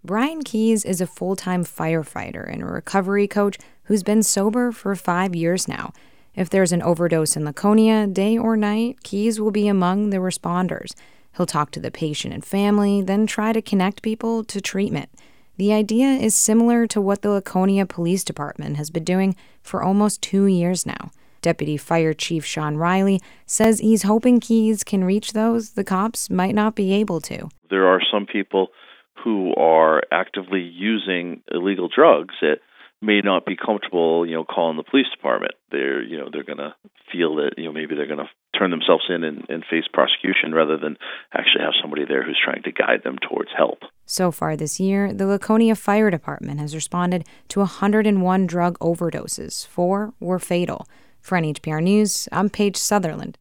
Brian Keys is a full-time firefighter and a recovery coach who's been sober for 5 years now. If there's an overdose in Laconia, day or night, Keys will be among the responders. He'll talk to the patient and family, then try to connect people to treatment. The idea is similar to what the Laconia Police Department has been doing for almost 2 years now. Deputy Fire Chief Sean Riley says he's hoping Keys can reach those the cops might not be able to. There are some people who are actively using illegal drugs that may not be comfortable, calling the police department. They're going to feel that, maybe they're going to turn themselves in and face prosecution rather than actually have somebody there who's trying to guide them towards help. So far this year, the Laconia Fire Department has responded to 101 drug overdoses. 4 were fatal. For NHPR News, I'm Paige Sutherland.